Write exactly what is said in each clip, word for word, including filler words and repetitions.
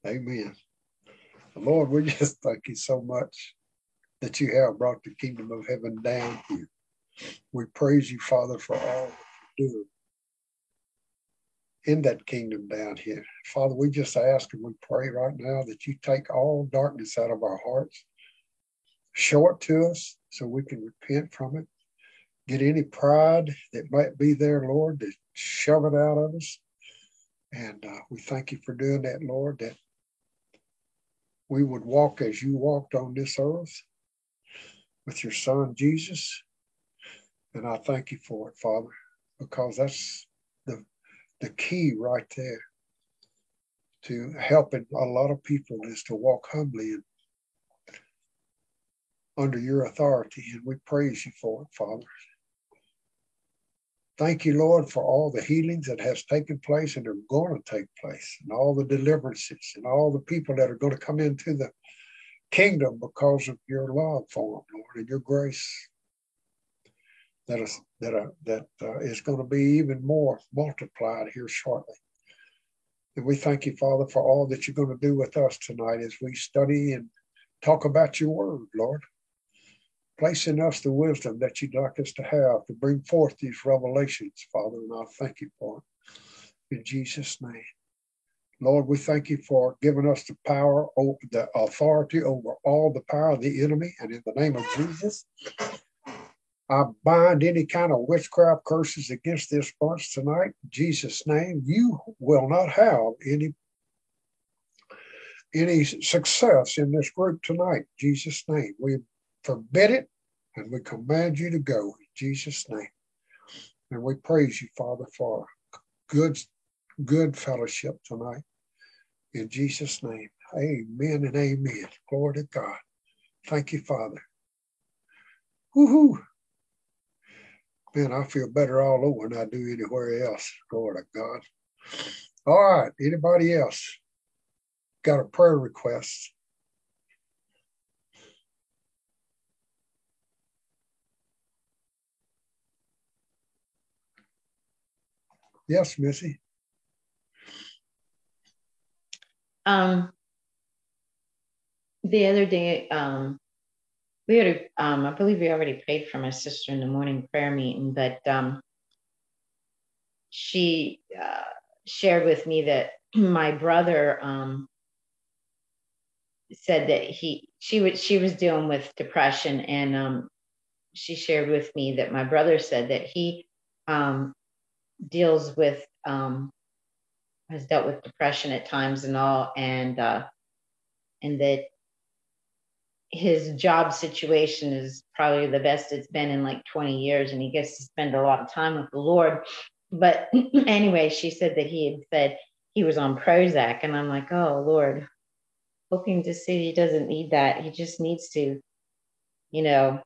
Amen. Lord, we just thank you so much that you have brought the kingdom of heaven down here. We praise you, Father, for all that you're doing in that kingdom down here. Father, we just ask and we pray right now that you take all darkness out of our hearts. Show it to us so we can repent from it. Get any pride that might be there, Lord, to shove it out of us. And uh, we thank you for doing that, Lord, that we would walk as you walked on this earth with your son, Jesus. And I thank you for it, Father, because that's the, the key right there to helping a lot of people is to walk humbly and under your authority. And we praise you for it, Father. Thank you, Lord, for all the healings that has taken place and are going to take place, and all the deliverances and all the people that are going to come into the kingdom because of your love for them, Lord, and your grace that is, that, are, that uh, is going to be even more multiplied here shortly. And we thank you, Father, for all that you're going to do with us tonight as we study and talk about your word, Lord. Place in us the wisdom that you'd like us to have to bring forth these revelations, Father, and I thank you for it. In Jesus' name. Lord, we thank you for giving us the power, the authority over all the power of the enemy. And in the name of Jesus, I bind any kind of witchcraft curses against this bunch tonight. In Jesus' name, you will not have any, any success in this group tonight. In Jesus' name, we forbid it, and we command you to go in Jesus' name. And we praise you, Father, for good, good fellowship tonight. In Jesus' name, amen and amen. Glory to God. Thank you, Father. Woohoo! Man, I feel better all over than I do anywhere else. Glory to God. All right, anybody else got a prayer request? Yes, Missy. Um, the other day, um, we had a, um, I believe we already prayed for my sister in the morning prayer meeting, but um, she uh, shared with me that my brother um, said that he, she was, she was dealing with depression, and um, she shared with me that my brother said that he um, deals with, um, has dealt with depression at times and all, and uh, and that his job situation is probably the best it's been in like twenty years, and he gets to spend a lot of time with the Lord. But anyway, she said that he had said he was on Prozac, and I'm like, oh Lord, hoping to see he doesn't need that. He just needs to, you know,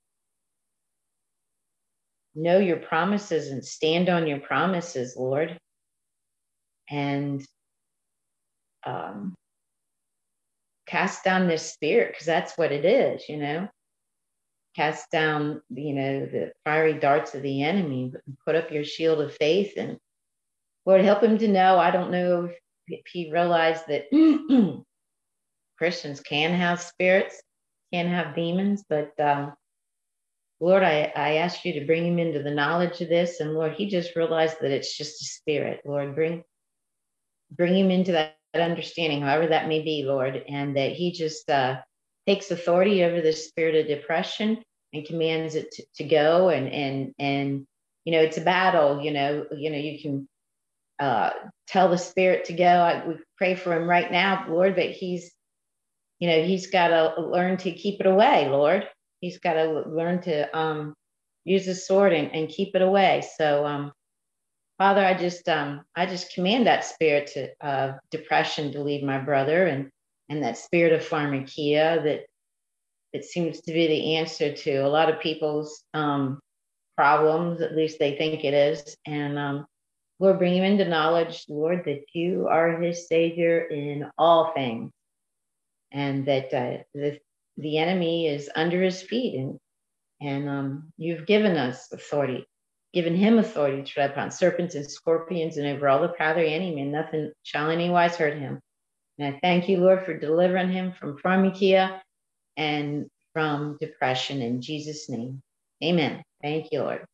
know your promises and stand on your promises, Lord. And um, cast down this spirit, because that's what it is, you know. Cast down, you know, the fiery darts of the enemy, put up your shield of faith, and Lord, help him to know. I don't know if he realized that Christians can have spirits, can have demons, but um, Lord, I, I ask you to bring him into the knowledge of this. And Lord, he just realized that it's just a spirit. Lord, bring, bring him into that understanding, however that may be, Lord, and that he just uh, takes authority over the spirit of depression and commands it to, to go. And, and, and, you know, it's a battle, you know, you know, you can uh, tell the spirit to go. I, we pray for him right now, Lord, but he's, you know, he's got to learn to keep it away, Lord. He's got to learn to um, use the sword and, and keep it away. So, um, Father, I just, um, I just command that spirit to uh, depression to leave my brother, and and that spirit of pharmakia that it seems to be the answer to a lot of people's um, problems. At least they think it is. And um, Lord, bring him into knowledge, Lord, that you are his savior in all things, and that uh, the the enemy is under his feet, and and um, you've given us authority, given him authority to tread upon serpents and scorpions and over all the power of the enemy, and nothing shall any wise hurt him. And I thank you, Lord, for delivering him from pharmakia and from depression in Jesus' name. Amen. Thank you, Lord.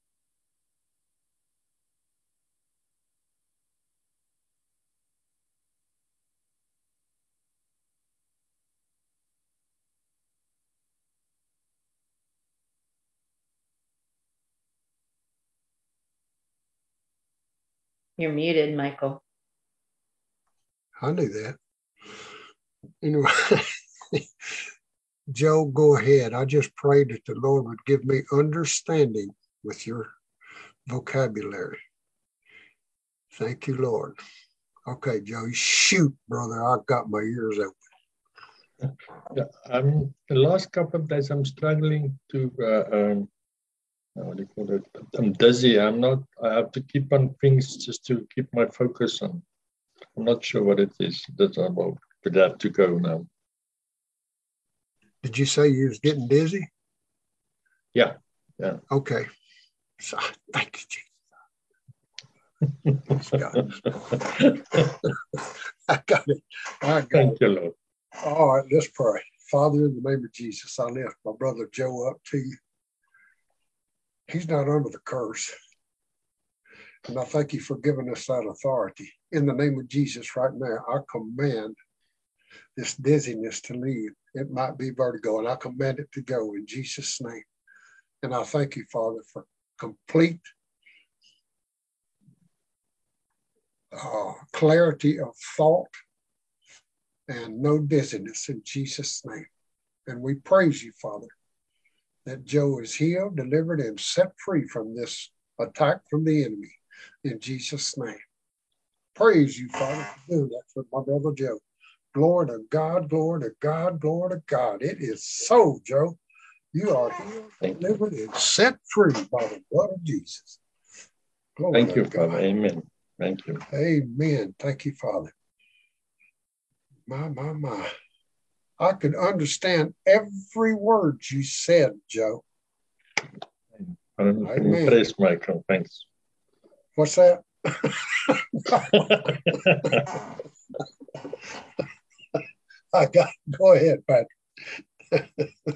You're muted, Michael. I knew that. Anyway, Joe, go ahead. I just prayed that the Lord would give me understanding with your vocabulary. Thank you, Lord. Okay, Joe, shoot, brother. I've got my ears open. Yeah, I'm the last couple of days I'm struggling to uh, um, what do you call it? I'm dizzy. I'm not. I have to keep on things just to keep my focus on. I'm not sure what it is that I will, but I have to go now. Did you say you was getting dizzy? Yeah, yeah. Okay. So, thank you, Jesus. I got it. I got Thank it. you, Lord. All right, let's pray. Father, in the name of Jesus, I lift my brother Joe up to you. He's not under the curse. And I thank you for giving us that authority. In the name of Jesus, right now, I command this dizziness to leave. It might be vertigo, and I command it to go in Jesus' name. And I thank you, Father, for complete uh, clarity of thought and no dizziness in Jesus' name. And we praise you, Father, that Joe is healed, delivered, and set free from this attack from the enemy in Jesus' name. Praise you, Father, for doing that for my brother Joe. Glory to God, glory to God, glory to God. It is so, Joe. You are healed, delivered, and set free by the blood of Jesus. Glory Thank you, God. Father. Amen. Thank you. Amen. Thank you, Father. My, my, my. I could understand every word you said, Joe. I'm impressed, Michael. Thanks. What's that? I got. Go ahead, Patrick.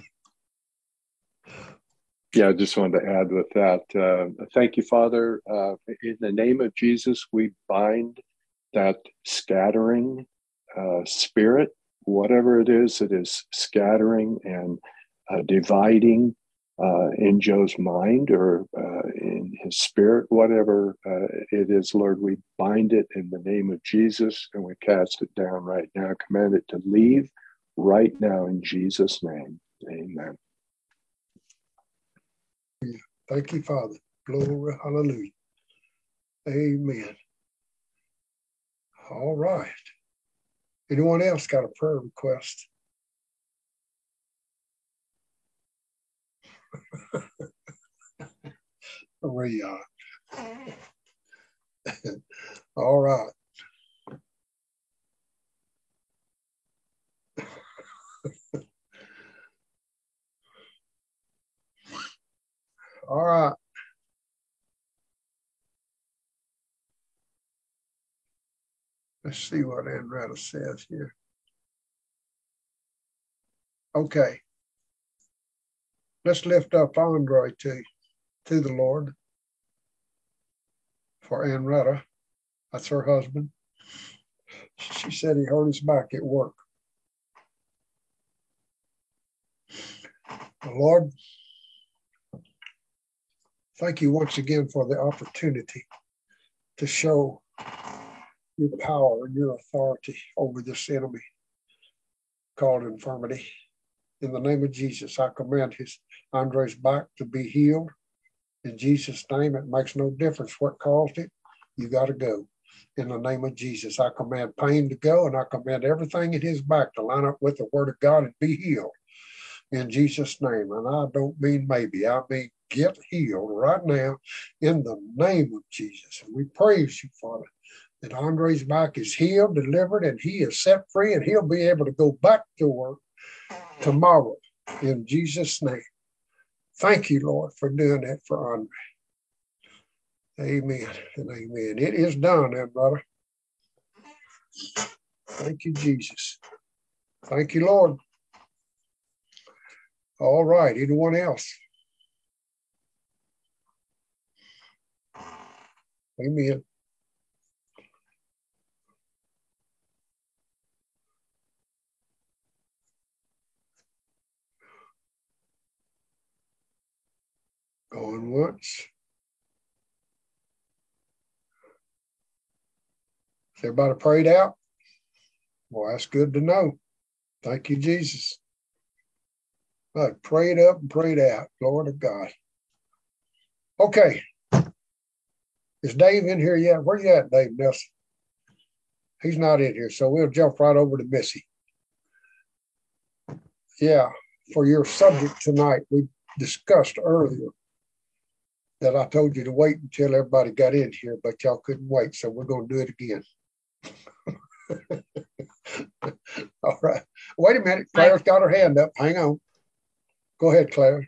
Yeah, I just wanted to add with that. Uh, thank you, Father. Uh, in the name of Jesus, we bind that scattering uh, spirit, whatever it is that is scattering and uh, dividing uh, in Joe's mind or uh, in his spirit, whatever uh, it is, Lord, we bind it in the name of Jesus and we cast it down right now. Command it to leave right now in Jesus' name. Amen. Thank you, Father. Glory, hallelujah. Amen. All right. Anyone else got a prayer request? Maria. All right. All right. Let's see what Andretta says here. Okay. Let's lift up Andre to, to the Lord for Andretta. That's her husband. She said he hurt his back at work. Lord, thank you once again for the opportunity to show your power and your authority over this enemy called infirmity. In the name of Jesus, I command his Andre's back to be healed. In Jesus' name, it makes no difference what caused it. You got to go. In the name of Jesus, I command pain to go, and I command everything in his back to line up with the word of God and be healed. In Jesus' name. And I don't mean maybe. I mean get healed right now in the name of Jesus. And we praise you, Father, that Andre's back is healed, delivered, and he is set free, and he'll be able to go back to work tomorrow in Jesus' name. Thank you, Lord, for doing that for Andre. Amen and amen. It is done, then, brother. Thank you, Jesus. Thank you, Lord. All right. Anyone else? Amen. Going once. Is everybody prayed out? Well, that's good to know. Thank you, Jesus. All right, prayed up and prayed out. Glory to God. Okay. Is Dave in here yet? Where you at, Dave Nelson? He's not in here, so we'll jump right over to Missy. Yeah, for your subject tonight, we discussed earlier that I told you to wait until everybody got in here, but y'all couldn't wait, so we're going to do it again. All right. Wait a minute. Claire's got her hand up. Hang on. Go ahead, Claire.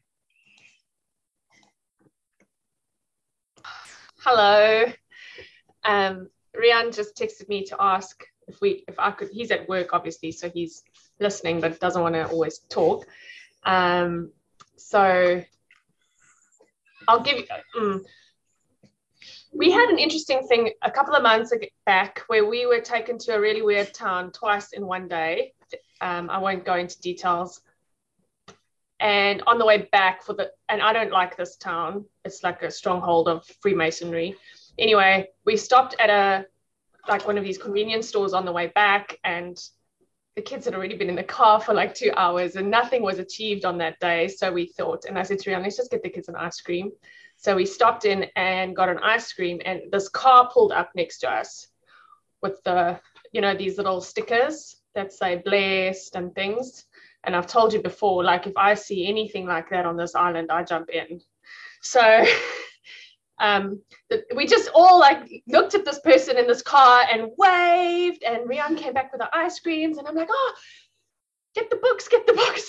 Hello. Um, Rian just texted me to ask if we, if I could, he's at work, obviously, so he's listening, but doesn't want to always talk. Um, so I'll give you, um, we had an interesting thing a couple of months back where we were taken to a really weird town twice in one day. Um, I won't go into details. And on the way back for the, and I don't like this town. It's like a stronghold of Freemasonry. Anyway, we stopped at a, like one of these convenience stores on the way back, and the kids had already been in the car for like two hours and nothing was achieved on that day. So we thought, and I said to Rian, let's just get the kids an ice cream. So we stopped in and got an ice cream, and this car pulled up next to us with the, you know, these little stickers that say blessed and things. And I've told you before, like if I see anything like that on this island, I jump in. So um, the, we just all like looked at this person in this car and waved, and Rian came back with the ice creams, and I'm like, oh, get the books, get the books.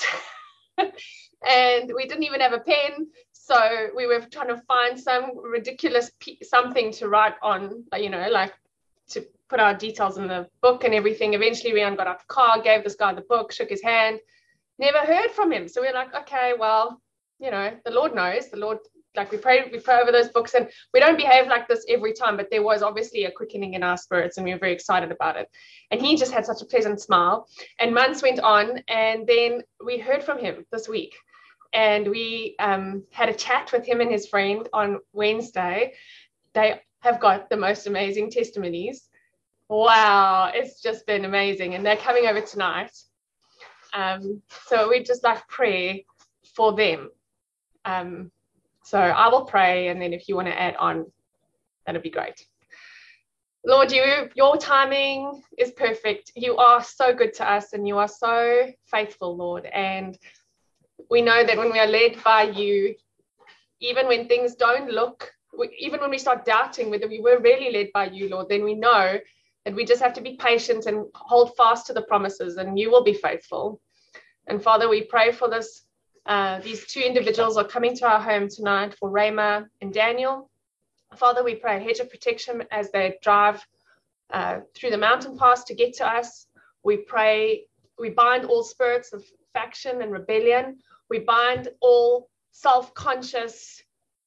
And we didn't even have a pen. So we were trying to find some ridiculous p- something to write on, you know, like to put our details in the book and everything. Eventually Rian got out the car, gave this guy the book, shook his hand, never heard from him. So we we're like, okay, well, you know, the Lord knows, the Lord, like we pray, we pray over those books, and we don't behave like this every time, but there was obviously a quickening in our spirits and we were very excited about it. And he just had such a pleasant smile, and months went on, and then we heard from him this week. And we um, had a chat with him and his friend on Wednesday. They have got the most amazing testimonies. Wow, it's just been amazing. And they're coming over tonight. Um, so we just like pray for them. Um, so I will pray, and then if you want to add on, that'd be great. Lord, you, your timing is perfect. You are so good to us, and you are so faithful, Lord. And we know that when we are led by you, even when things don't look, even when we start doubting whether we were really led by you, Lord, then we know that we just have to be patient and hold fast to the promises, and you will be faithful. And Father, we pray for this. Uh, these two individuals are coming to our home tonight, for Rayma and Daniel. Father, we pray a hedge of protection as they drive uh, through the mountain pass to get to us. We pray, we bind all spirits of faction and rebellion. We bind all self-conscious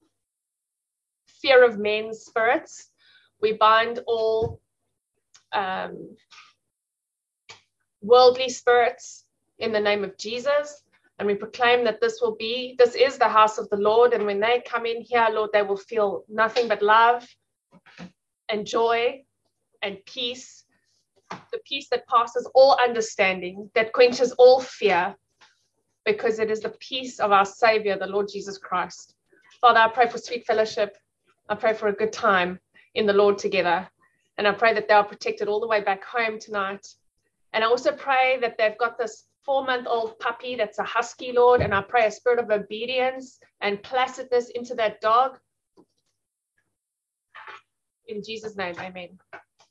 fear of men's spirits. We bind all um, worldly spirits in the name of Jesus. And we proclaim that this will be, this is the house of the Lord. And when they come in here, Lord, they will feel nothing but love and joy and peace, the peace that passes all understanding, that quenches all fear, because it is the peace of our Savior, the Lord Jesus Christ. Father, I pray for sweet fellowship. I pray for a good time in the Lord together. And I pray that they are protected all the way back home tonight. And I also pray that they've got this four-month-old puppy that's a husky, Lord. And I pray a spirit of obedience and placidness into that dog. In Jesus' name, amen.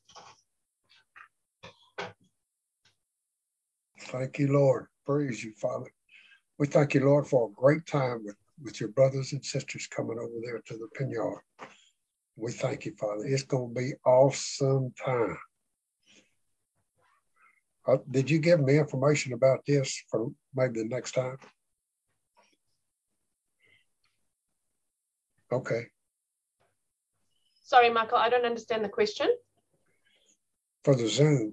Thank you, Lord. Praise you, Father. We thank you, Lord, for a great time with, with your brothers and sisters coming over there to the Pinyard. We thank you, Father. It's going to be awesome time. Uh, did you give me information about this for maybe the next time? Okay. Sorry, Michael, I don't understand the question. For the Zoom.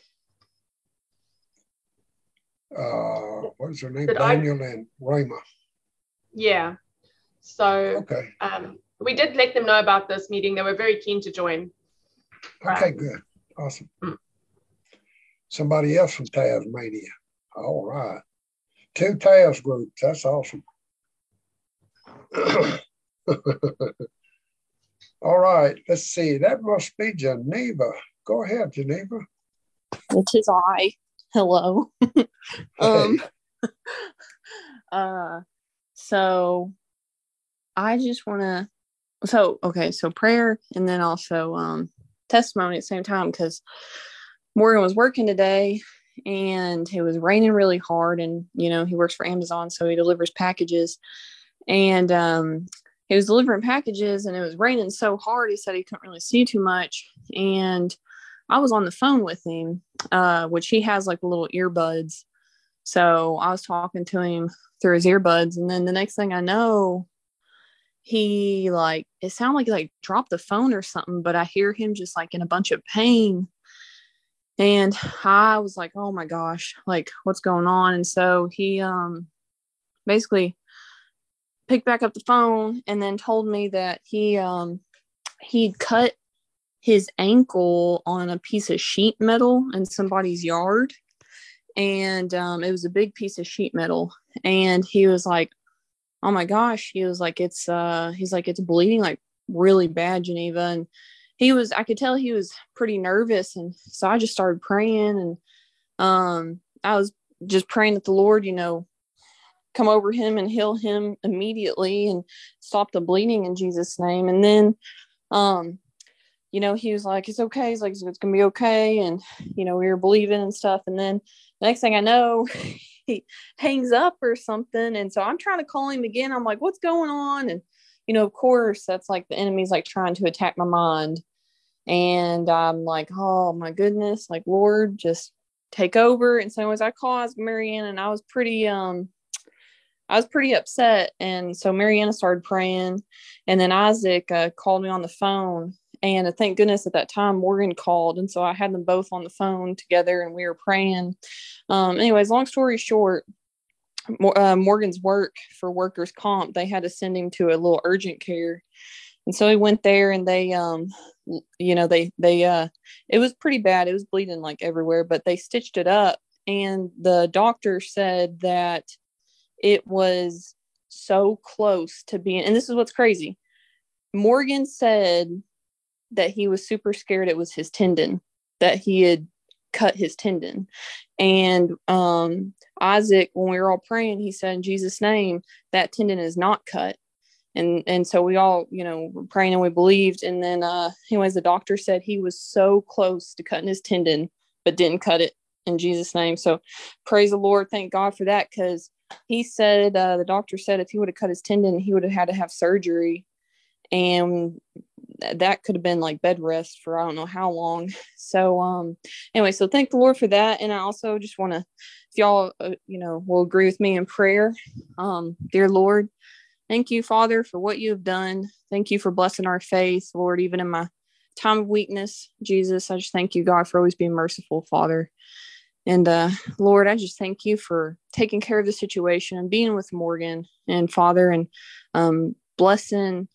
Uh, what's her name? Did Daniel I... and Rama. Yeah. So okay. um, we did let them know about this meeting. They were very keen to join. Okay, um, good. Awesome. Mm. Somebody else from Tasmania. All right. Two Taz groups. That's awesome. All right. Let's see. That must be Geneva. Go ahead, Geneva. It is I. Hello. um, uh, so I just want to, so, okay, so prayer and then also um, testimony at the same time, because Morgan was working today and it was raining really hard, and, you know, he works for Amazon, so he delivers packages, and um, he was delivering packages and it was raining so hard, he said he couldn't really see too much, and I was on the phone with him, uh, which he has like little earbuds. So I was talking to him through his earbuds. And then the next thing I know, he like, it sounded like he like dropped the phone or something, but I hear him just like in a bunch of pain. And I was like, oh my gosh, like what's going on? And so he um, basically picked back up the phone and then told me that he um, he'd cut his ankle on a piece of sheet metal in somebody's yard. And um, it was a big piece of sheet metal. And he was like, oh my gosh. He was like, it's, uh, he's like, it's bleeding like really bad, Geneva. And he was, I could tell he was pretty nervous. And so I just started praying, and um, I was just praying that the Lord, you know, come over him and heal him immediately and stop the bleeding in Jesus' name. And then, um, you know, he was like, it's okay. He's like, it's going to be okay. And, you know, we were believing and stuff. And then the next thing I know, he hangs up or something. And so I'm trying to call him again. I'm like, what's going on? And, you know, of course, that's like the enemy's like trying to attack my mind. And I'm like, oh my goodness, like, Lord, just take over. And so as I called Marianne, and I was pretty, um, I was pretty upset. And so Mariana started praying, and then Isaac uh, called me on the phone. And uh, thank goodness at that time Morgan called. And so I had them both on the phone together and we were praying. Um, anyways, long story short, uh, Morgan's work for workers' comp, they had to send him to a little urgent care. And so he went there, and they, um, you know, they, they, uh, it was pretty bad. It was bleeding like everywhere, but they stitched it up. And the doctor said that it was so close to being, and this is what's crazy. Morgan said that he was super scared it was his tendon, that he had cut his tendon. And um, Isaac, when we were all praying, he said, in Jesus' name, that tendon is not cut. And and so we all, you know, were praying and we believed. And then uh, anyways, the doctor said he was so close to cutting his tendon, but didn't cut it, in Jesus' name. So praise the Lord. Thank God for that. Because he said, uh, the doctor said if he would have cut his tendon, he would have had to have surgery. And that could have been like bed rest for I don't know how long. So um anyway, so thank the Lord for that. And I also just want to, if y'all uh, you know will agree with me in prayer, um dear Lord, thank you, Father, for what you have done. Thank you for blessing our faith, Lord, even in my time of weakness. Jesus, I just thank you, God, for always being merciful, Father. And uh Lord, I just thank you for taking care of the situation and being with Morgan and Father, and um blessing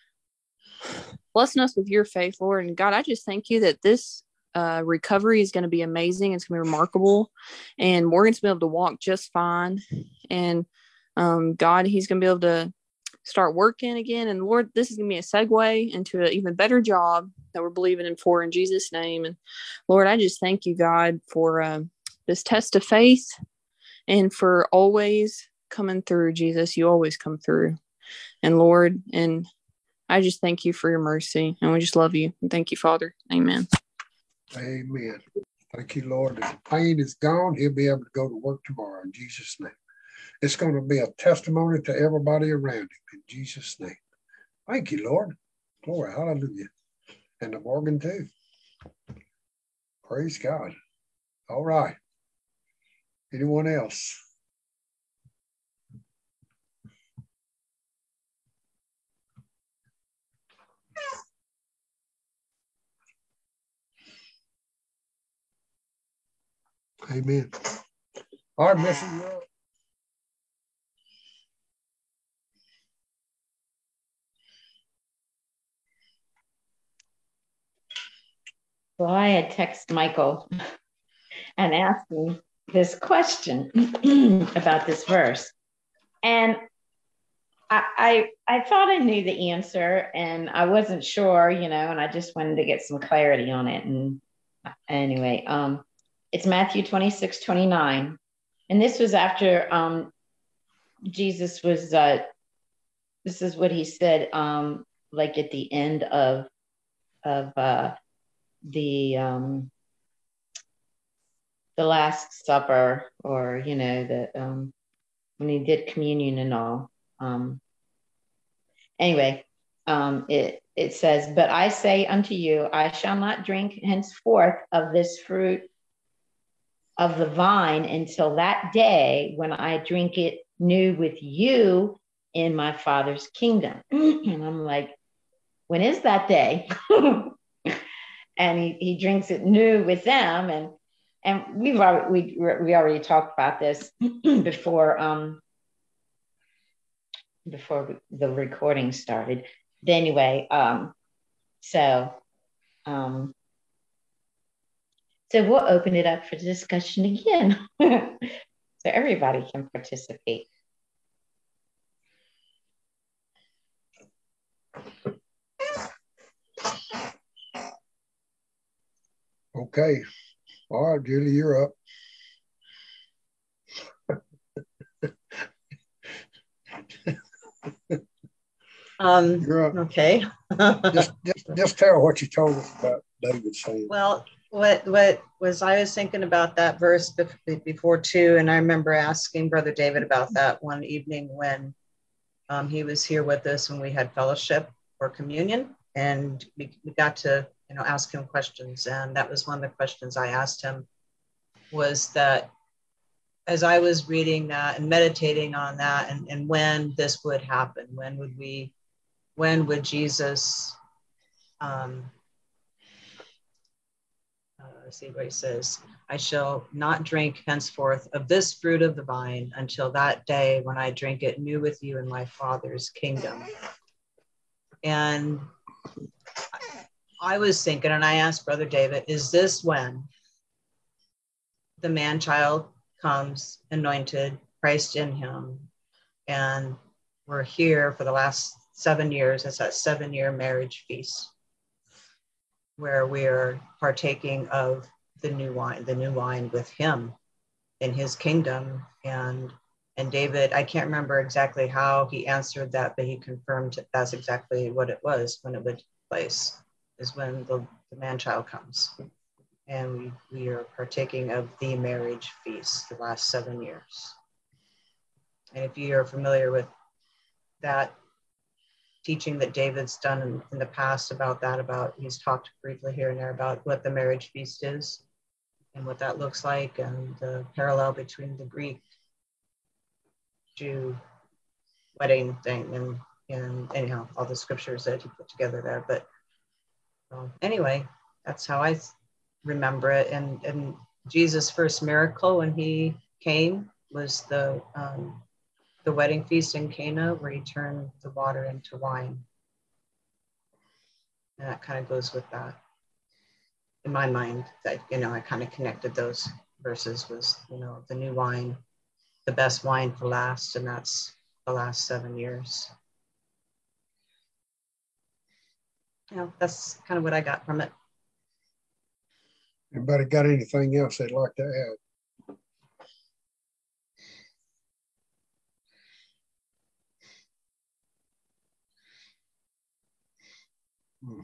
blessing us with your faith, Lord. And God, I just thank you that this uh, recovery is going to be amazing. It's going to be remarkable. And Morgan's going to be able to walk just fine. And um, God, he's going to be able to start working again. And Lord, this is going to be a segue into an even better job that we're believing in for, in Jesus' name. And Lord, I just thank you, God, for uh, this test of faith and for always coming through, Jesus. You always come through. And Lord, and I just thank you for your mercy, and we just love you. And thank you, Father. Amen. Amen. Thank you, Lord. If the pain is gone, he'll be able to go to work tomorrow in Jesus' name. It's going to be a testimony to everybody around him in Jesus' name. Thank you, Lord. Glory, hallelujah. And to Morgan too. Praise God. All right. Anyone else? Amen. All right, Missy, you're up. Well, I had texted Michael and asked him this question about this verse. And I, I I thought I knew the answer and I wasn't sure, you know, and I just wanted to get some clarity on it. And anyway, um, it's Matthew twenty-six, twenty-nine. And this was after um, Jesus was, uh, this is what he said, um, like at the end of, of uh, the, um, the Last Supper, or, you know, the, um, when he did communion and all. Um, anyway, um, it, it says, but I say unto you, I shall not drink henceforth of this fruit of the vine until that day when I drink it new with you in my Father's kingdom. And I'm like, when is that day? And he, he drinks it new with them. And and we've already, we, we already talked about this before um, before the recording started. But anyway, um, so um, so we'll open it up for discussion again. So everybody can participate. Okay. All right, Julie, you're up. Um, You're up. okay. just, just, just tell what you told us about David saying. Well, what what was I was thinking about that verse before too, and I remember asking Brother David about that one evening when um, he was here with us when we had fellowship or communion, and we, we got to you know ask him questions, and that was one of the questions I asked him was that as I was reading that and meditating on that, and, and when this would happen, when would we, when would Jesus, um, uh, let's see what he says, I shall not drink henceforth of this fruit of the vine until that day when I drink it new with you in my Father's kingdom. And I was thinking, and I asked Brother David, is this when the man-child comes anointed, Christ in him, and we're here for the last seven years. It's that seven-year marriage feast where we're partaking of the new wine, the new wine with him in his kingdom. And and David, I can't remember exactly how he answered that, but he confirmed that that's exactly what it was when it would take place, is when the, the man-child comes. And we, we are partaking of the marriage feast the last seven years. And if you are familiar with that teaching that David's done in, in the past about that, about he's talked briefly here and there about what the marriage feast is and what that looks like, and the parallel between the Greek Jew wedding thing, and, and anyhow, all the scriptures that he put together there. But um, anyway, that's how I remember it. And, and Jesus' first miracle when he came was the um, the wedding feast in Cana, where he turned the water into wine. And that kind of goes with that. In my mind, that, you know, I kind of connected those verses was, you know, the new wine, the best wine for last, and that's the last seven years. You know, that's kind of what I got from it. Anybody got anything else they'd like to add? Hmm.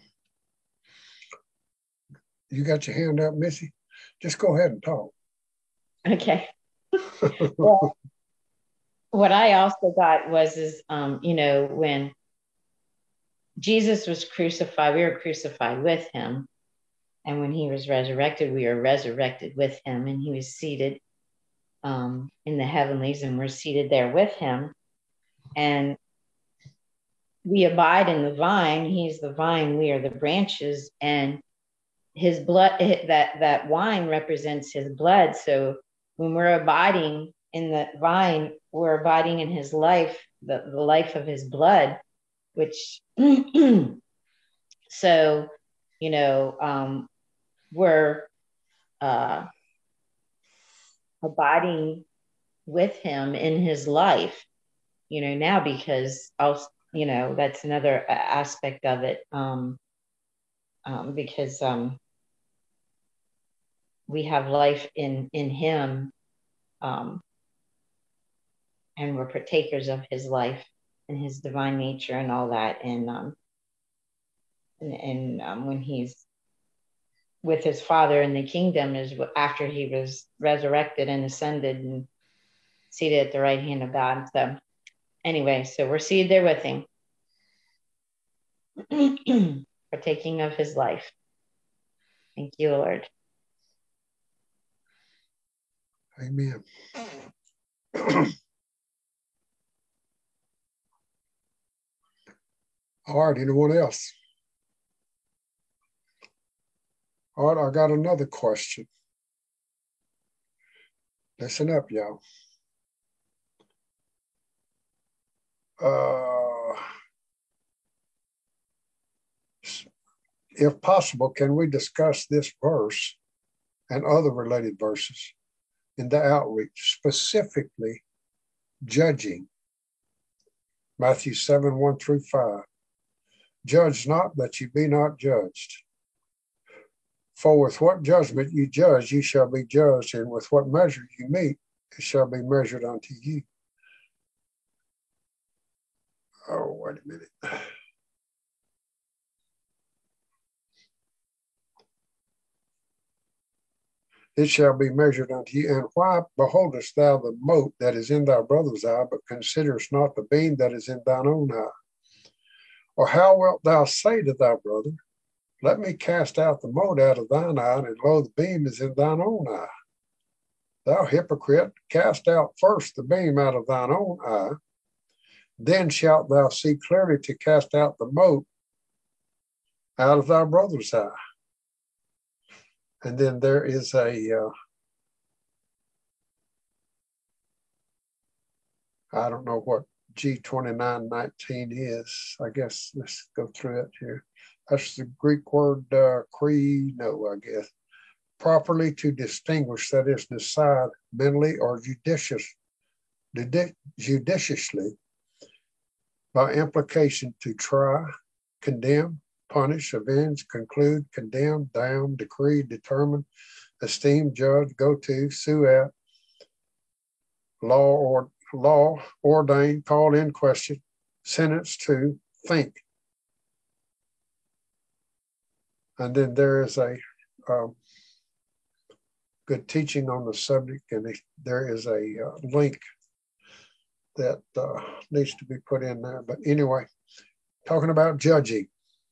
You got your hand up, Missy? Just go ahead and talk. Okay. Well, what I also got was, is, um, you know, when Jesus was crucified, we were crucified with him. And when he was resurrected, we were resurrected with him, and he was seated um, in the heavenlies, and we're seated there with him. And we abide in the vine. He's the vine, we are the branches, and his blood, that, that wine represents his blood. So when we're abiding in the vine, we're abiding in his life, the, the life of his blood, which, so, you know, um, we're uh, abiding with him in his life, you know, now, because also, you know, that's another aspect of it, um, um, because um, we have life in, in him, um, and we're partakers of his life and his divine nature and all that. And, um, and, and um, when he's with his Father in the kingdom is after he was resurrected and ascended and seated at the right hand of God. So anyway, so we're seated there with him, partaking of his life. Thank you, Lord. Amen. All right, anyone else? All right, I got another question. Listen up, y'all. Uh, if possible, can we discuss this verse and other related verses in the outreach, specifically judging? Matthew seven, one through five. Judge not that you be not judged. For with what judgment you judge, you shall be judged, and with what measure you meet, it shall be measured unto you. Oh, wait a minute. It shall be measured unto you. And why beholdest thou the mote that is in thy brother's eye, but considerest not the beam that is in thine own eye? Or how wilt thou say to thy brother, let me cast out the mote out of thine eye, and lo, the beam is in thine own eye? Thou hypocrite, cast out first the beam out of thine own eye, then shalt thou see clearly to cast out the mote out of thy brother's eye. And then there is a, uh, I don't know what G twenty-nine nineteen is. I guess let's go through it here. That's the Greek word uh, krino, I guess. Properly to distinguish, that is, decide mentally or judicious, judiciously, by implication, to try, condemn, punish, avenge, conclude, condemn, damn, decree, determine, esteem, judge, go to, sue at, law or law, ordain, call in question, sentence to, think. And then there is a um, good teaching on the subject, and there is a uh, link that uh, needs to be put in there. But anyway, talking about judging.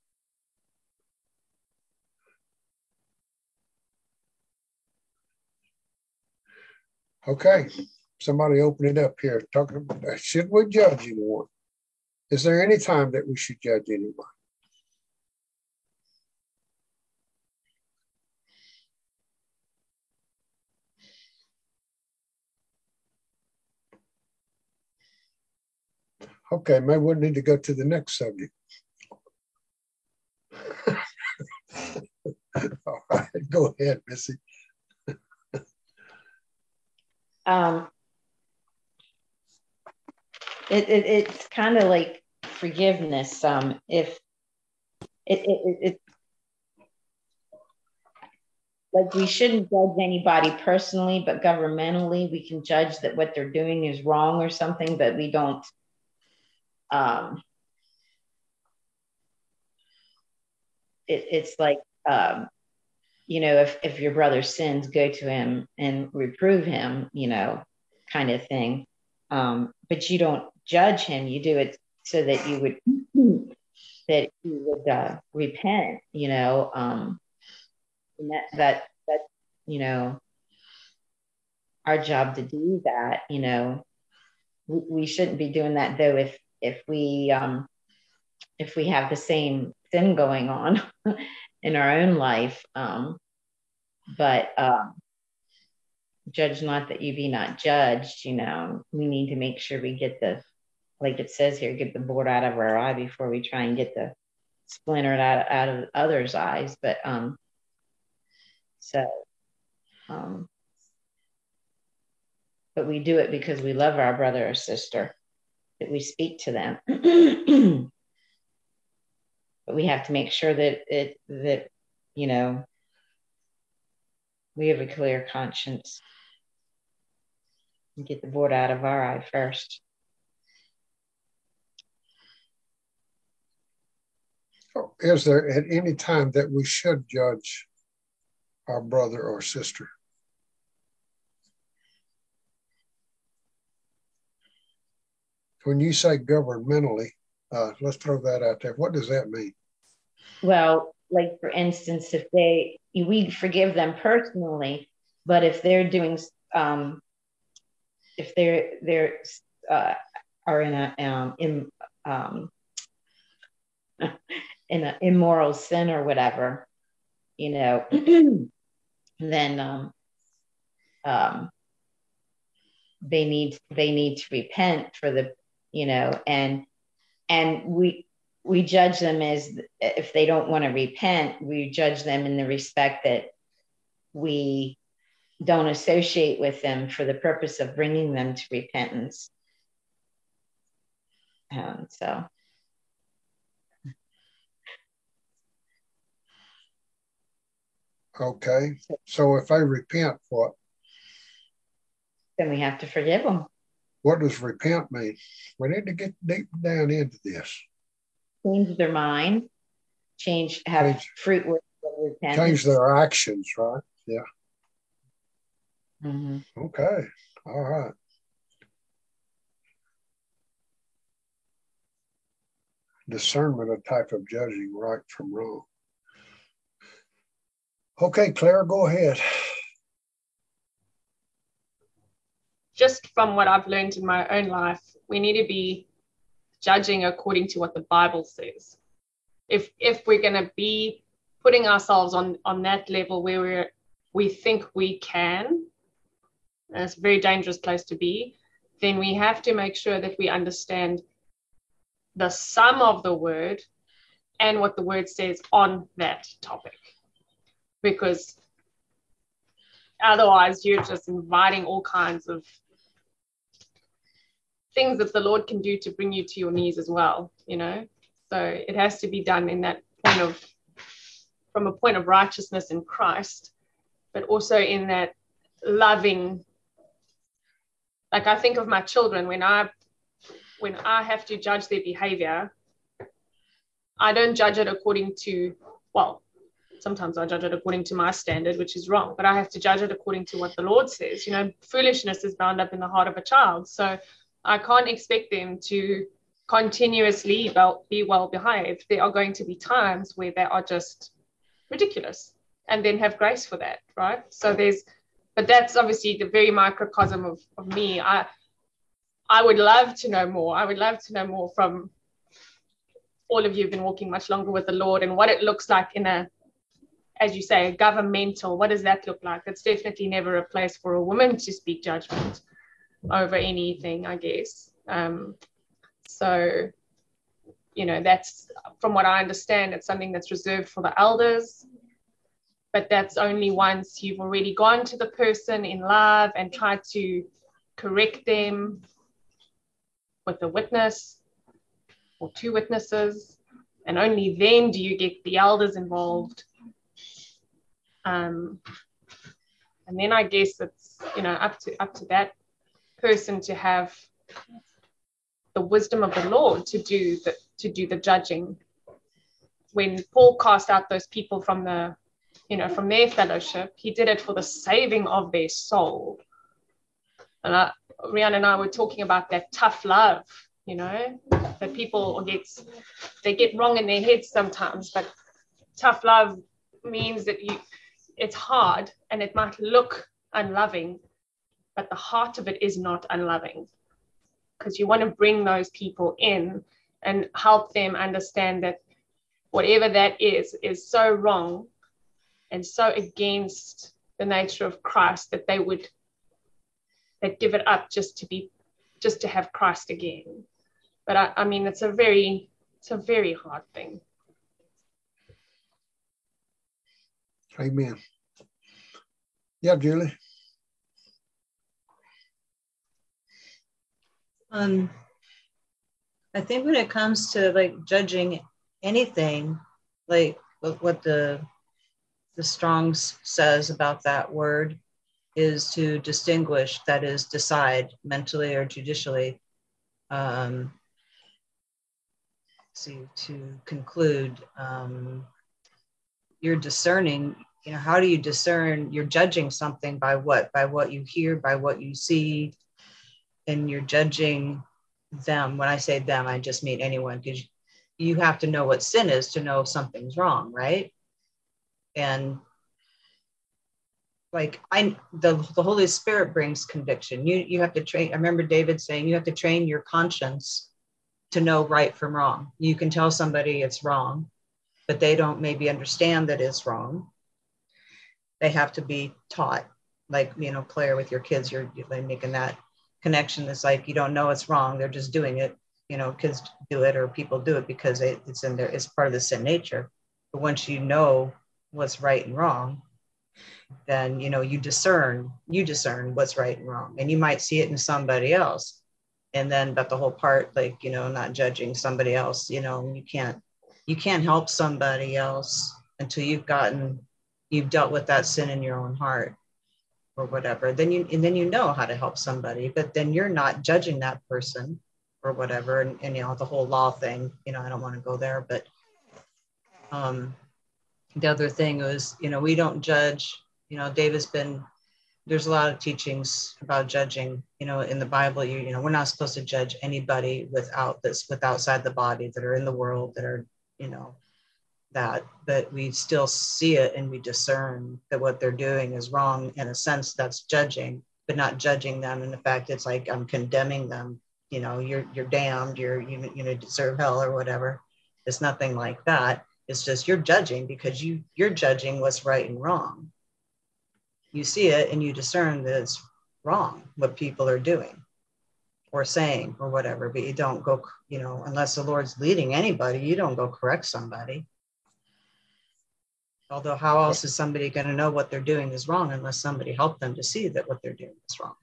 Okay, somebody open it up here. Talking about that. Should we judge anyone? Is there any time that we should judge anyone? Okay, maybe we need to go to the next subject. All right, go ahead, Missy. Um, it, it it's kind of like forgiveness. Um, if it, it, it, it like we shouldn't judge anybody personally, but governmentally we can judge that what they're doing is wrong or something, but we don't. Um, it, it's like um, you know, if if your brother sins, go to him and reprove him, you know, kind of thing. Um, but you don't judge him. You do it so that you would that you would uh, repent, you know. Um, and that that that you know, our job to do that. You know, we, we shouldn't be doing that though if if we um, if we have the same thing going on in our own life. Um, but um, judge not that you be not judged. You know, we need to make sure we get the, like it says here, get the board out of our eye before we try and get the splinter out, out of others' eyes. But um, so, um, but we do it because we love our brother or sister, that we speak to them. But we have to make sure that it, that, you know, we have a clear conscience and get the board out of our eye first. Is there at any time that we should judge our brother or sister? When you say governmentally, uh, let's throw that out there. What does that mean? Well, like for instance, if they, we forgive them personally, but if they're doing, um, if they're they're uh, are in a um, in um, in an immoral sin or whatever, you know, then um, um, they need they need to repent for the, you know, and and we we judge them as, if they don't want to repent, we judge them in the respect that we don't associate with them for the purpose of bringing them to repentance. Um, so. Okay, so if they repent, what? Then we have to forgive them. What does repent mean? We need to get deep down into this. Change their mind, change, have change, fruit with repentance. Change their actions, right? Yeah. Mm-hmm. Okay, all right. Discernment, a type of judging right from wrong. Okay, Claire, go ahead. Just from what I've learned in my own life, we need to be judging according to what the Bible says. If if we're going to be putting ourselves on, on that level where we're, we think we can, and it's a very dangerous place to be, then we have to make sure that we understand the sum of the word and what the word says on that topic. Because otherwise you're just inviting all kinds of things that the Lord can do to bring you to your knees as well, you know. So it has to be done in that point of, from a point of righteousness in Christ, but also in that loving. Like I think of my children, when I when I have to judge their behavior, I don't judge it according to, well, sometimes I judge it according to my standard, which is wrong, but I have to judge it according to what the Lord says. You know, foolishness is bound up in the heart of a child. So I can't expect them to continuously be well behaved. There are going to be times where they are just ridiculous, and then have grace for that, right? So there's, but that's obviously the very microcosm of, of me. I I would love to know more. I would love to know more from all of you who've been walking much longer with the Lord, and what it looks like in a, as you say, a governmental, what does that look like? It's definitely never a place for a woman to speak judgment over anything, I guess. Um, so, you know, that's, from what I understand, it's something that's reserved for the elders, but that's only once you've already gone to the person in love and tried to correct them with a witness or two witnesses, and only then do you get the elders involved. Um, and then I guess it's, you know, up to up to that person to have the wisdom of the Lord to do the to do the judging. When Paul cast out those people from the, you know, from their fellowship, he did it for the saving of their soul. And I, Rian and I were talking about that tough love, you know, that people get, they get wrong in their heads sometimes, but tough love means that you, it's hard and it might look unloving, but the heart of it is not unloving, because you want to bring those people in and help them understand that whatever that is, is so wrong and so against the nature of Christ that they would they'd give it up just to be, just to have Christ again. But I, I mean, it's a very, it's a very hard thing. Amen. Yeah, Julie. Um, I think when it comes to like judging anything, like what the the Strong's says about that word is to distinguish, that is, decide mentally or judicially. Um, see, to conclude, um, you're discerning. You know, how do you discern? You're judging something by what? By what you hear, by what you see, and you're judging them. When I say them, I just mean anyone, because you have to know what sin is to know if something's wrong, right? And like I, the, the Holy Spirit brings conviction. You you have to train. I remember David saying you have to train your conscience to know right from wrong. You can tell somebody it's wrong, but they don't maybe understand that it's wrong. They have to be taught, like, you know, Claire, with your kids, you're, you're making that connection. It's like, you don't know it's wrong. They're just doing it. You know, kids do it or people do it because it, it's in there. It's part of the sin nature. But once you know what's right and wrong, then, you know, you discern, you discern what's right and wrong. And you might see it in somebody else. And then, but the whole part, like, you know, not judging somebody else, you know, you can't, you can't help somebody else until you've gotten, you've dealt with that sin in your own heart or whatever. Then you, and then you know how to help somebody, but then you're not judging that person or whatever. And, and you know, the whole law thing, you know, I don't want to go there, but um, the other thing was, you know, we don't judge, you know, Dave has been, there's a lot of teachings about judging, you know, in the Bible, you, you know, we're not supposed to judge anybody without this, with outside the body that are in the world that are, you know, that, but we still see it and we discern that what they're doing is wrong. In a sense, that's judging, but not judging them. And the fact it's like, I'm condemning them, you know, you're, you're damned, you're, you, you know, deserve hell or whatever. It's nothing like that. It's just, you're judging because you, you're judging what's right and wrong. You see it and you discern that it's wrong, what people are doing or saying or whatever, but you don't go, you know, unless the Lord's leading anybody, you don't go correct somebody. Although how else is somebody going to know what they're doing is wrong unless somebody helped them to see that what they're doing is wrong?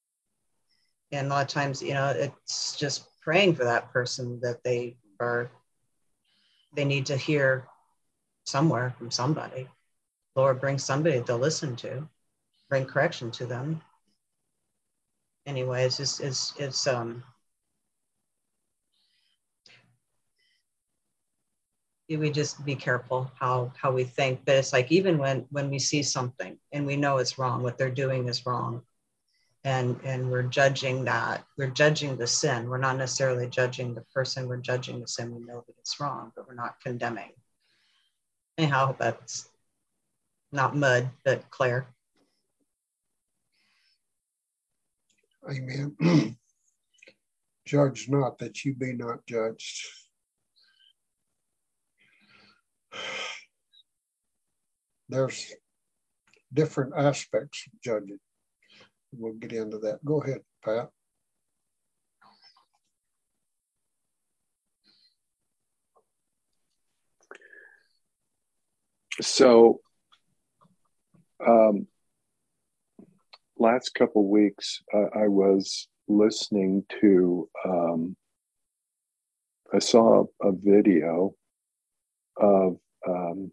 And a lot of times, you know, it's just praying for that person that they are, they need to hear somewhere from somebody. Lord, bring somebody they'll listen to, bring correction to them. Anyway, it's just, it's, it's, um, we just be careful how, how we think. But it's like, even when, when we see something and we know it's wrong, what they're doing is wrong. And, and we're judging that, we're judging the sin. We're not necessarily judging the person, we're judging the sin. We know that it's wrong, but we're not condemning. Anyhow, that's not mud, but Claire. Amen. Judge not that you be not judged. There's different aspects of judging. We'll get into that. Go ahead, Pat. So, um, last couple weeks, uh, I was listening to, um, I saw a video of um,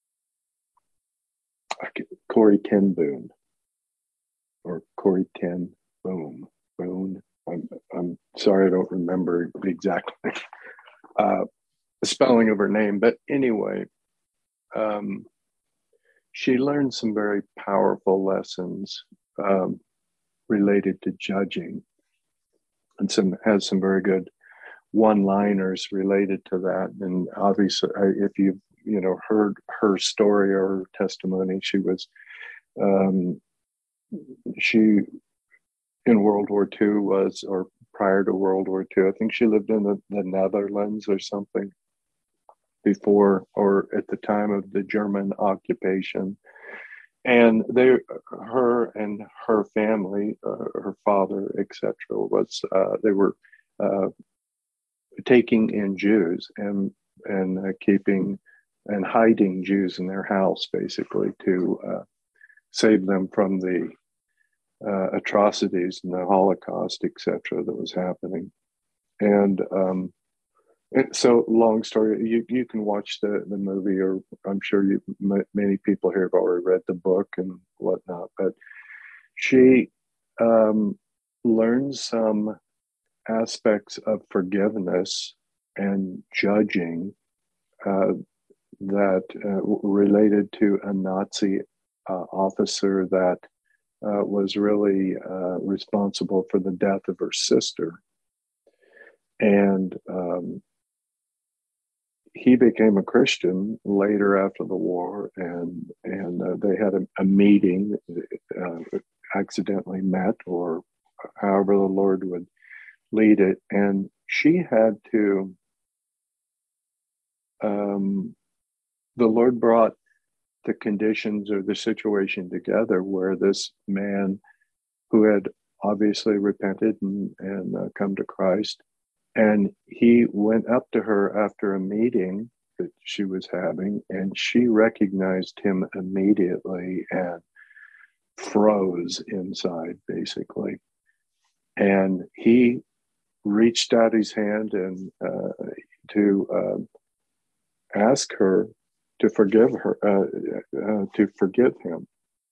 Corrie ten Boom, or Corrie ten Boom, Boone. I'm, I'm sorry, I don't remember exactly uh, the spelling of her name, but anyway, um, she learned some very powerful lessons um, related to judging, and some has some very good one-liners related to that. And obviously, if you've you know heard her story or her testimony, she was um, she in World War Two was, or prior to World War Two. I think she lived in the, the Netherlands or something before or at the time of the German occupation. And they, her and her family, uh, her father, et cetera, was uh, they were uh, taking in Jews and and uh, keeping and hiding Jews in their house, basically, to uh, save them from the uh, atrocities and the Holocaust, et cetera, that was happening. And um, And so, long story, you, you can watch the, the movie, or I'm sure you m- many people here have already read the book and whatnot, but she um, learns some aspects of forgiveness and judging uh, that uh, related to a Nazi uh, officer that uh, was really uh, responsible for the death of her sister. And um, he became a Christian later after the war, and and uh, they had a, a meeting, uh, accidentally met, or however the Lord would lead it, and she had to. Um, the Lord brought the conditions or the situation together where this man, who had obviously repented and, and uh, come to Christ, and he went up to her after a meeting that she was having, and she recognized him immediately and froze inside, basically. And he reached out his hand and uh, to uh, ask her to forgive her, uh, uh, to forgive him.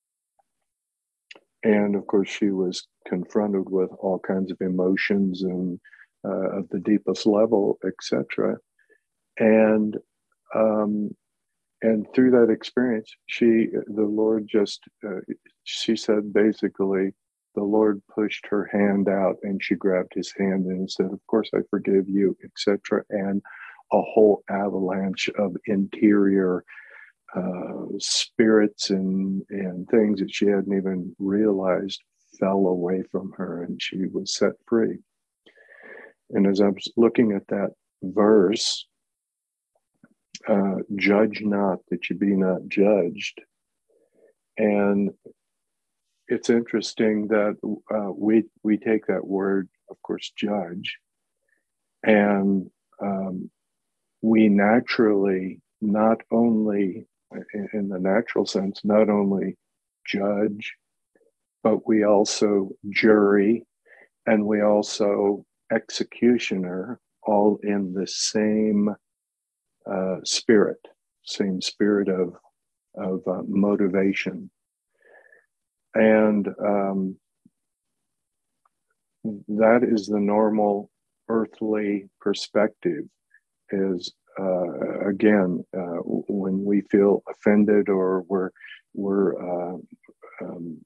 And of course, she was confronted with all kinds of emotions and uh, at the deepest level, et cetera. And um, and through that experience, she, the Lord just, uh, she said basically, the Lord pushed her hand out and she grabbed his hand and said, "Of course, I forgive you," et cetera. And a whole avalanche of interior uh, spirits and, and things that she hadn't even realized fell away from her, and she was set free. And as I was looking at that verse, uh, judge not that you be not judged. And it's interesting that uh, we we take that word, of course, judge, and um, we naturally not only, in the natural sense, not only judge, but we also jury, and we also executioner, all in the same uh, spirit, same spirit of of uh, motivation. And um, that is the normal earthly perspective, is uh, again, uh, when we feel offended or we're, we're uh, um,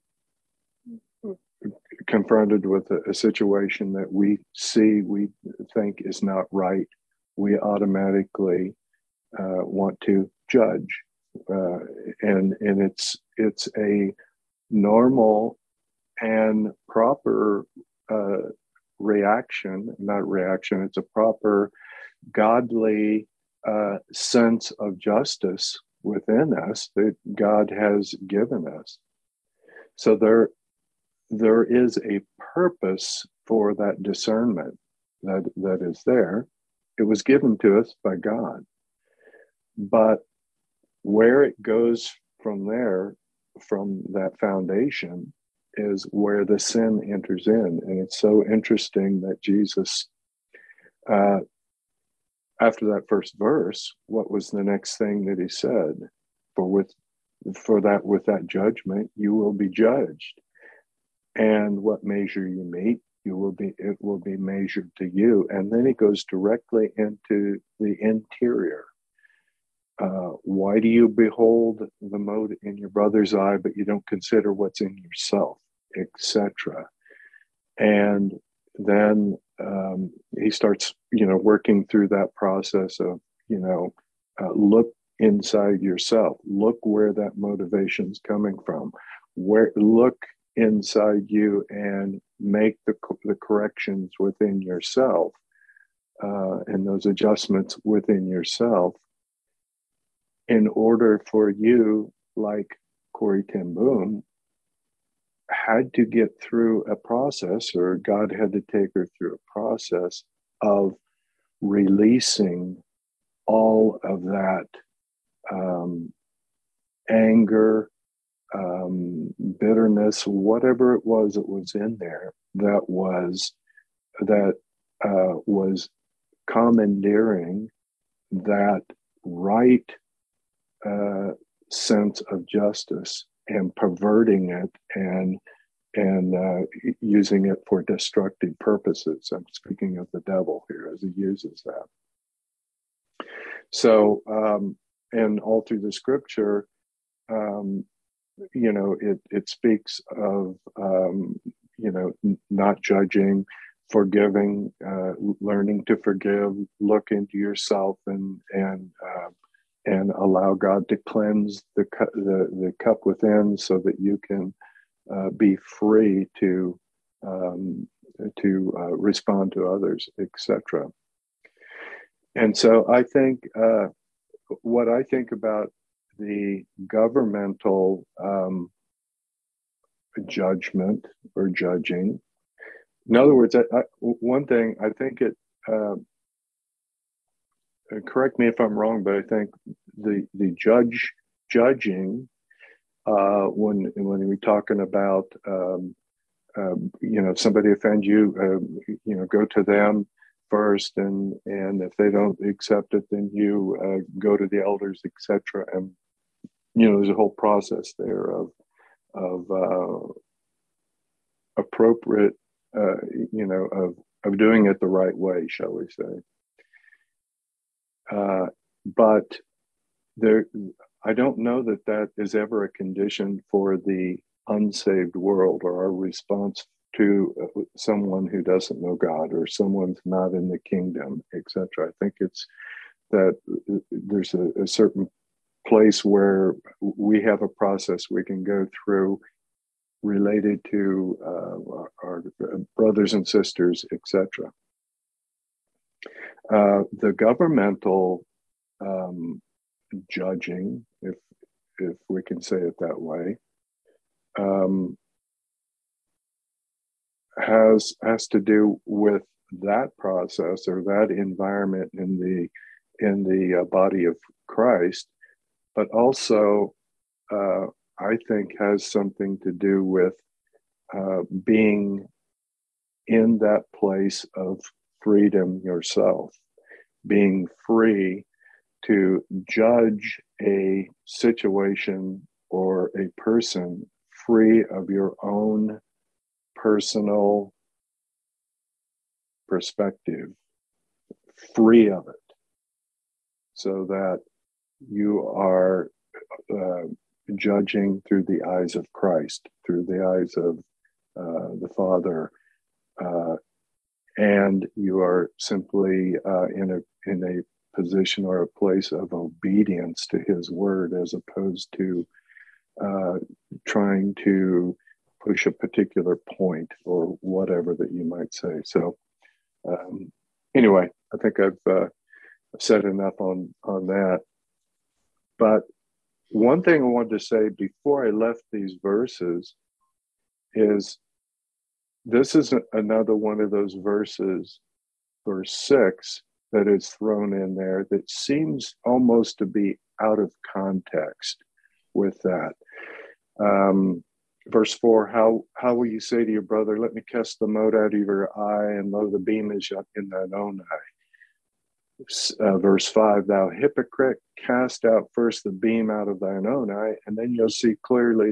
confronted with a, a situation that we see, we think is not right, we automatically uh, want to judge. Uh, and and it's it's a normal and proper uh, reaction, not reaction, it's a proper godly uh, sense of justice within us that God has given us. So there, there is a purpose for that discernment that, that is there. It was given to us by God. But where it goes from there, from that foundation, is where the sin enters in. And it's so interesting that Jesus, uh, after that first verse, what was the next thing that he said? For with for that with that judgment you will be judged, and what measure you meet, you will be it will be measured to you. And then he goes directly into the interior. Uh, why do you behold the mote in your brother's eye, but you don't consider what's in yourself, et cetera. And then um, he starts, you know, working through that process of, you know, uh, look inside yourself, look where that motivation's coming from, where look inside you, and make the, the corrections within yourself uh, and those adjustments within yourself in order for you, like Corrie ten Boom, had to get through a process, or God had to take her through a process of releasing all of that um, anger, um, bitterness, whatever it was that was in there that was that uh, was commandeering that right uh, sense of justice and perverting it and and uh, using it for destructive purposes. I'm speaking of the devil here as he uses that. So, um, and all through the scripture, um, you know, it it speaks of um, you know n- not judging, forgiving, uh, learning to forgive, look into yourself, and and uh, and allow God to cleanse the cu- the the cup within, so that you can uh, be free to um, to uh, respond to others, et cetera. And so I think uh, what I think about the governmental um, judgment or judging. In other words, I, I, one thing I think it. Uh, correct me if I'm wrong, but I think the the judge judging uh, when when we're talking about um, uh, you know, if somebody offends you, uh, you know, go to them first, and and if they don't accept it, then you uh, go to the elders, et cetera. And you know, there's a whole process there of of uh, appropriate, uh, you know, of of doing it the right way, shall we say? Uh, but there, I don't know that that is ever a condition for the unsaved world, or our response to someone who doesn't know God, or someone's not in the kingdom, et cetera. I think it's that there's a, a certain place where we have a process we can go through related to uh, our, our brothers and sisters, et cetera. Uh, the governmental um, judging, if if we can say it that way, um, has has to do with that process or that environment in the in the uh, body of Christ, but also uh, I think has something to do with uh, being in that place of freedom yourself, being free to judge a situation or a person free of your own personal perspective, free of it, so that you are uh, judging through the eyes of Christ, through the eyes of uh, the Father, uh, and you are simply uh, in a in a position or a place of obedience to His word, as opposed to uh, trying to push a particular point or whatever that you might say. So, um, anyway, I think I've uh, said enough on on that. But one thing I wanted to say before I left these verses is this is another one of those verses, verse six, that is thrown in there that seems almost to be out of context with that. Um, verse four, how how will you say to your brother, let me cast the mote out of your eye, and lo, the beam is in thine own eye? Uh, verse five, thou hypocrite, cast out first the beam out of thine own eye, and then you'll see clearly